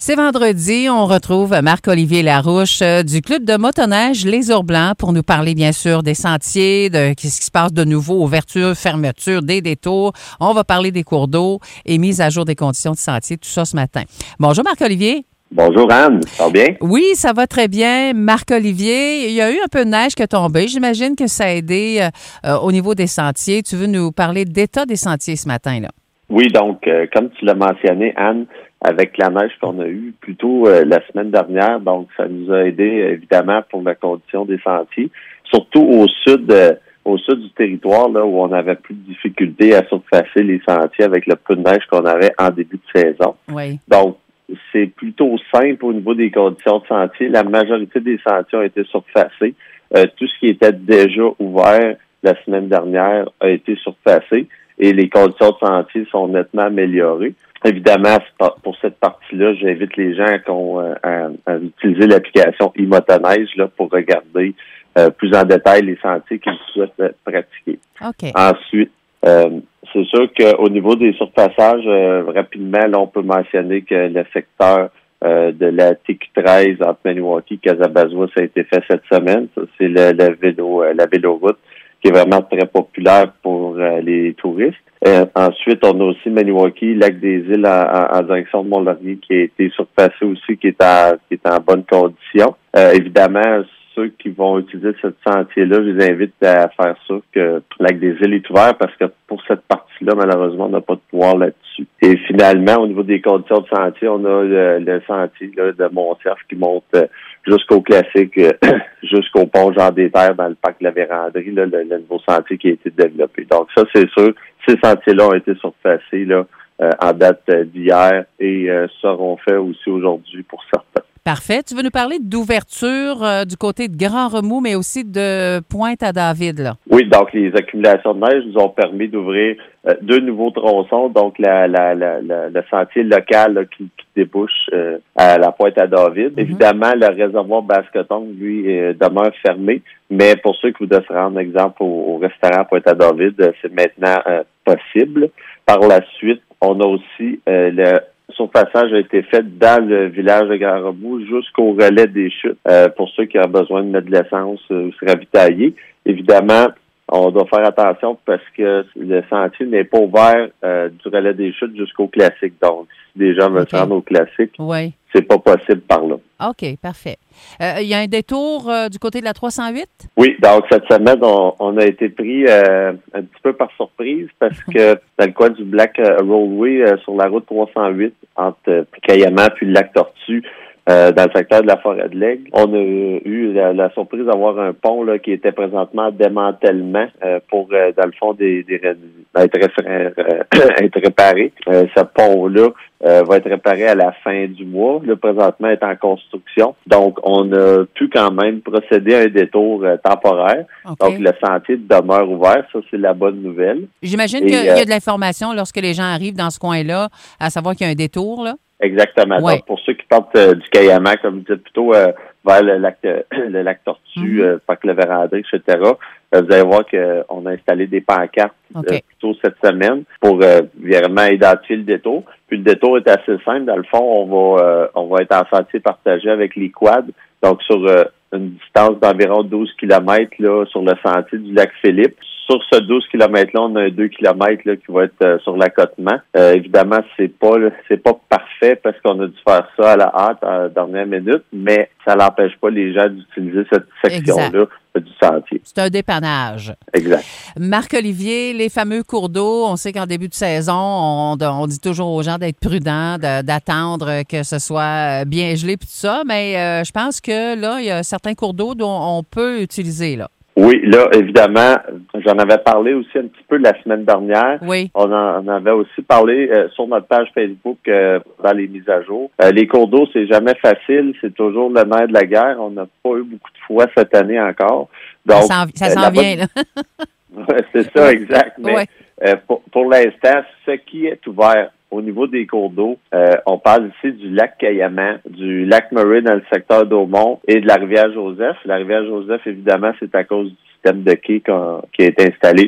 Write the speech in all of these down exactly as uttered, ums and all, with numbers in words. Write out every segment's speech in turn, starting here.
C'est vendredi, on retrouve Marc-Olivier Larouche euh, du club de motoneige Les Ours Blancs pour nous parler bien sûr des sentiers, de ce qui se passe de nouveau, ouverture, fermeture, des détours. On va parler des cours d'eau et mise à jour des conditions de sentier, tout ça ce matin. Bonjour Marc-Olivier. Bonjour Anne, ça va bien? Oui, ça va très bien. Marc-Olivier, il y a eu un peu de neige qui est tombée. J'imagine que ça a aidé euh, au niveau des sentiers. Tu veux nous parler d'état des sentiers ce matin, là? Oui, donc, euh, comme tu l'as mentionné, Anne, avec la neige qu'on a eue plus tôt euh, la semaine dernière, donc ça nous a aidé évidemment pour la condition des sentiers, surtout au sud euh, au sud du territoire, là où on avait plus de difficultés à surfacer les sentiers avec le peu de neige qu'on avait en début de saison. Oui. Donc, c'est plutôt simple au niveau des conditions de sentier. La majorité des sentiers ont été surfacés. Euh, tout ce qui était déjà ouvert la semaine dernière a été surfacé et les conditions de sentier sont nettement améliorées. Évidemment, pour cette partie-là, j'invite les gens à, à, à utiliser l'application e-motoneige là, pour regarder euh, plus en détail les sentiers qu'ils souhaitent pratiquer. OK. Ensuite, euh, c'est sûr qu'au niveau des surfaçages, euh, rapidement, là, on peut mentionner que le secteur euh, de la T Q treize entre Maniwaki et Casabazois, ça a été fait cette semaine. Ça, c'est le, le vélo, euh, la véloroute qui est vraiment très populaire pour euh, les touristes. Euh, ensuite, on a aussi Maniwaki, Lac des Îles en, en, en direction de Mont-Laurier qui a été surfacé aussi, qui est en, qui est en bonne condition. Euh, évidemment, ceux qui vont utiliser ce sentier-là, je les invite à faire ça, que le Lac des Îles est ouvert parce que pour cette partie-là, malheureusement, on n'a pas de pouvoir là-dessus. Et finalement, au niveau des conditions de sentier, on a le, le sentier là, de Mont-Cerf qui monte euh, jusqu'au classique, euh, jusqu'au pont Jean des Terres dans le parc de la Vérandrie, là, le, le nouveau sentier qui a été développé. Donc ça, c'est sûr, ces sentiers-là ont été surfacés là, euh, en date d'hier et euh, seront faits aussi aujourd'hui pour certains. Parfait. Tu veux nous parler d'ouverture euh, du côté de Grand Remous, mais aussi de Pointe-à-David, là? Oui, donc les accumulations de neige nous ont permis d'ouvrir euh, deux nouveaux tronçons, donc la, la, la, la le sentier local là, qui, qui débouche euh, à la Pointe-à-David. Mm-hmm. Évidemment, le réservoir Basketon, lui, euh, demeure fermé, mais pour ceux qui voudraient se rendre, exemple, au, au restaurant Pointe-à-David, euh, c'est maintenant euh, possible. Par la suite, on a aussi euh, le surfaçage a été fait dans le village de Grand Remous jusqu'au relais des chutes euh, pour ceux qui ont besoin de mettre de l'essence euh, ou se ravitailler. Évidemment, on doit faire attention parce que le sentier n'est pas ouvert euh, du relais des chutes jusqu'au classique. Donc, si des gens veulent okay. se rendre au classique, oui. c'est pas possible par là. OK, parfait. Il euh, y a un détour euh, du côté de la trois cent huit? Oui, donc cette semaine, on, on a été pris euh, un petit peu par surprise parce que dans le coin du Black Roadway, euh, sur la route trois cent huit, entre euh, Cayamant puis le lac Tortue, Euh, dans le secteur de la forêt de l'Aigle, on a eu la, la surprise d'avoir un pont là qui était présentement en démantèlement euh, pour, euh, dans le fond, des, des être, euh, être réparé. Euh, ce pont-là euh, va être réparé à la fin du mois. Le présentement est en construction. Donc, on a pu quand même procéder à un détour euh, temporaire. Okay. Donc, le sentier demeure ouvert. Ça, c'est la bonne nouvelle. J'imagine qu'il y a euh, de l'information lorsque les gens arrivent dans ce coin-là, à savoir qu'il y a un détour, là. Exactement. Ouais. Donc, pour ceux qui partent euh, du Cayamant, comme je disais plutôt euh, vers le lac euh, le lac Tortue, mm-hmm. euh, parc Le Vérandrie, et cetera, euh, vous allez voir qu'on a installé des pancartes okay. euh, plutôt cette semaine pour euh, vraiment identifier le détour. Puis le détour est assez simple. Dans le fond, on va euh, on va être en sentier partagé avec les quads. Donc, sur euh, une distance d'environ douze kilomètres là, sur le sentier du lac Philippe. Sur ce douze kilomètres-là, on a un deux kilomètres là, qui va être euh, sur l'accotement. Euh, évidemment, c'est pas là, c'est pas parfait parce qu'on a dû faire ça à la hâte à la dernière minute, mais ça n'empêche pas les gens d'utiliser cette section-là euh, du sentier. C'est un dépannage. Exact. Marc-Olivier, les fameux cours d'eau, on sait qu'en début de saison, on, on dit toujours aux gens d'être prudents, de, d'attendre que ce soit bien gelé puis tout ça, mais euh, je pense que là, il y a certains cours d'eau dont on peut utiliser, là. Oui, là, évidemment, j'en avais parlé aussi un petit peu la semaine dernière. Oui. On en on avait aussi parlé euh, sur notre page Facebook euh, dans les mises à jour. Euh, les cours d'eau, c'est jamais facile. C'est toujours le nerf de la guerre. On n'a pas eu beaucoup de fois cette année encore. Donc, ça s'en, ça s'en euh, vient, là. Ouais, c'est ça, exact. Mais ouais. euh, pour, pour l'instant, ce qui est ouvert au niveau des cours d'eau, euh, on parle ici du lac Cayamant, du lac Murray dans le secteur d'Aumont et de la rivière Joseph. La rivière Joseph, évidemment, c'est à cause du système de quai qui a été installé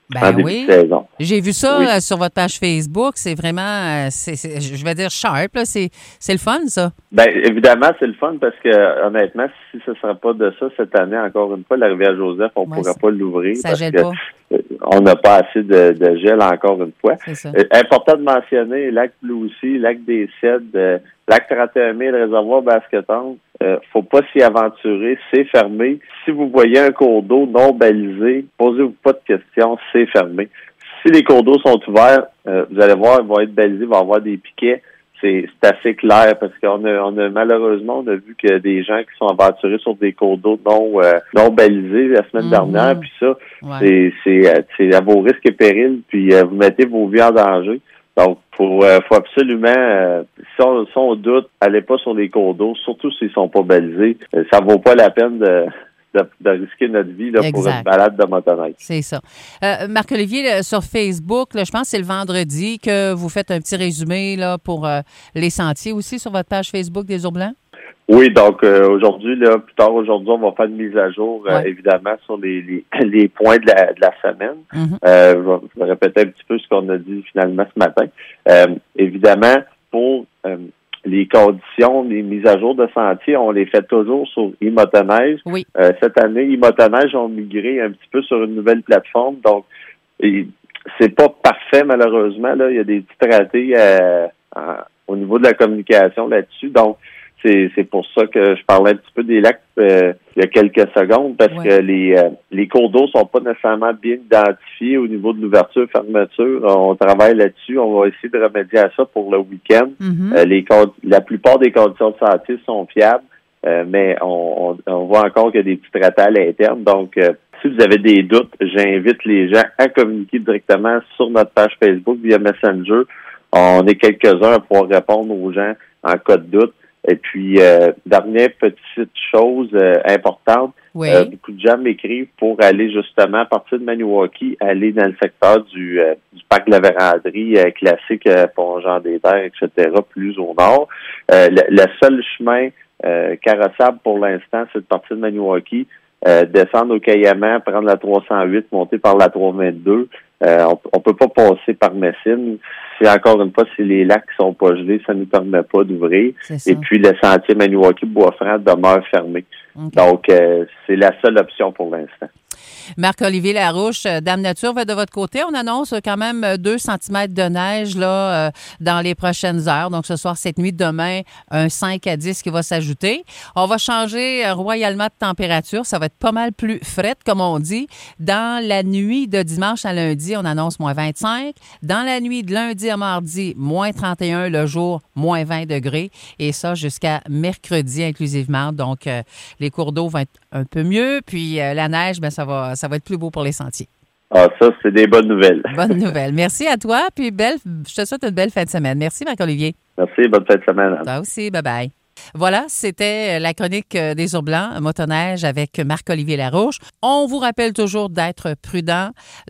Ben en début oui. de saison. J'ai vu ça Oui. euh, sur votre page Facebook. C'est vraiment, euh, c'est, c'est- je vais dire sharp. Là. C'est, c'est le fun, ça. Ben évidemment, c'est le fun parce que honnêtement, si ce ne serait pas de ça cette année, encore une fois, la rivière Joseph, on ne Ouais, pourra pas l'ouvrir ça parce gèle que pas. euh, on n'a pas assez de, de gel encore une fois. C'est ça. Euh, important de mentionner lac Blue aussi, lac des Cèdres, euh, lac trente et un mille, réservoir Basketon. Euh, faut pas s'y aventurer, c'est fermé. Si vous voyez un cours d'eau non balisé, posez-vous pas de questions, c'est fermé. Si les cours d'eau sont ouverts, euh, vous allez voir, ils vont être balisés, il va y avoir des piquets. C'est, c'est assez clair parce qu'on a, on a malheureusement on a vu que des gens qui sont aventurés sur des cours d'eau non euh, non balisés la semaine Mm-hmm. dernière, puis ça, Ouais. c'est c'est euh, c'est à vos risques et périls, puis euh, vous mettez vos vies en danger. Donc, faut, euh, faut absolument, euh, si, on, si on doute, allez pas sur les cours d'eau, surtout s'ils sont pas balisés. Euh, ça vaut pas la peine de, de, de risquer notre vie là, pour Exact. une balade de motoneige. C'est ça. Euh, Marc-Olivier, là, sur Facebook, là, je pense que c'est le vendredi que vous faites un petit résumé là, pour euh, les sentiers aussi sur votre page Facebook des Ours Blancs. Oui, donc euh, aujourd'hui, là, plus tard aujourd'hui, on va faire une mise à jour, euh, Ouais. évidemment, sur les, les, les points de la, de la semaine. Mm-hmm. Euh, je, vais, je vais répéter un petit peu ce qu'on a dit finalement ce matin. Euh, évidemment, pour euh, les conditions, les mises à jour de sentiers, on les fait toujours sur e-motoneige. Oui. Euh, cette année, e-motoneige ont migré un petit peu sur une nouvelle plateforme, donc et, c'est pas parfait malheureusement. Là, il y a des petits ratés euh, en, au niveau de la communication là-dessus, donc C'est, c'est pour ça que je parlais un petit peu des lacs euh, il y a quelques secondes, parce Ouais. que les euh, les cours d'eau sont pas nécessairement bien identifiés au niveau de l'ouverture, fermeture. On travaille là-dessus. On va essayer de remédier à ça pour le week-end. Mm-hmm. Euh, les con- la plupart des conditions de sentier sont fiables, euh, mais on, on, on voit encore qu'il y a des petits ratés à l'interne. Donc, euh, si vous avez des doutes, j'invite les gens à communiquer directement sur notre page Facebook via Messenger. On est quelques-uns à pouvoir répondre aux gens en cas de doute. Et puis, euh, dernière petite chose euh, importante, Oui. euh, beaucoup de gens m'écrivent pour aller justement à partir de Maniwaki, aller dans le secteur du, euh, du parc de la Vérandrie euh, classique, euh, Pont-Jean-des-Terres, et cetera, plus au nord. Euh, le, le seul chemin euh, carrossable pour l'instant, c'est de partir de Maniwaki, euh, descendre au Cayamant, prendre la trois cent huit, monter par la trois cent vingt-deux. Euh, on, on peut pas passer par Messine. Si encore une fois, si les lacs sont pas gelés, ça nous permet pas d'ouvrir. C'est ça. Et puis le sentier Maniwaki-Bois-Franc demeure fermé. OK. Donc, euh, c'est la seule option pour l'instant. Marc-Olivier Larouche, euh, Dame Nature, va de votre côté. On annonce quand même deux centimètres de neige là, euh, dans les prochaines heures. Donc, ce soir, cette nuit, demain, un cinq à dix qui va s'ajouter. On va changer euh, royalement de température. Ça va être pas mal plus frette, comme on dit. Dans la nuit de dimanche à lundi, on annonce moins vingt-cinq. Dans la nuit de lundi à mardi, moins trente et un. Le jour, moins vingt degrés. Et ça, jusqu'à mercredi inclusivement. Donc, euh, les cours d'eau vont être un peu mieux. Puis, euh, la neige, bien, ça va ça va être plus beau pour les sentiers. Ah, ça, c'est des bonnes nouvelles. Bonne nouvelle. Merci à toi. Puis belle, je te souhaite une belle fin de semaine. Merci, Marc-Olivier. Merci, bonne fin de semaine. Toi aussi. Bye-bye. Voilà, c'était la chronique des Ours Blancs, motoneige avec Marc-Olivier Larouche. On vous rappelle toujours d'être prudent,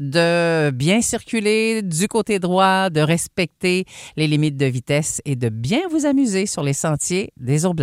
de bien circuler du côté droit, de respecter les limites de vitesse et de bien vous amuser sur les sentiers des Ours Blancs.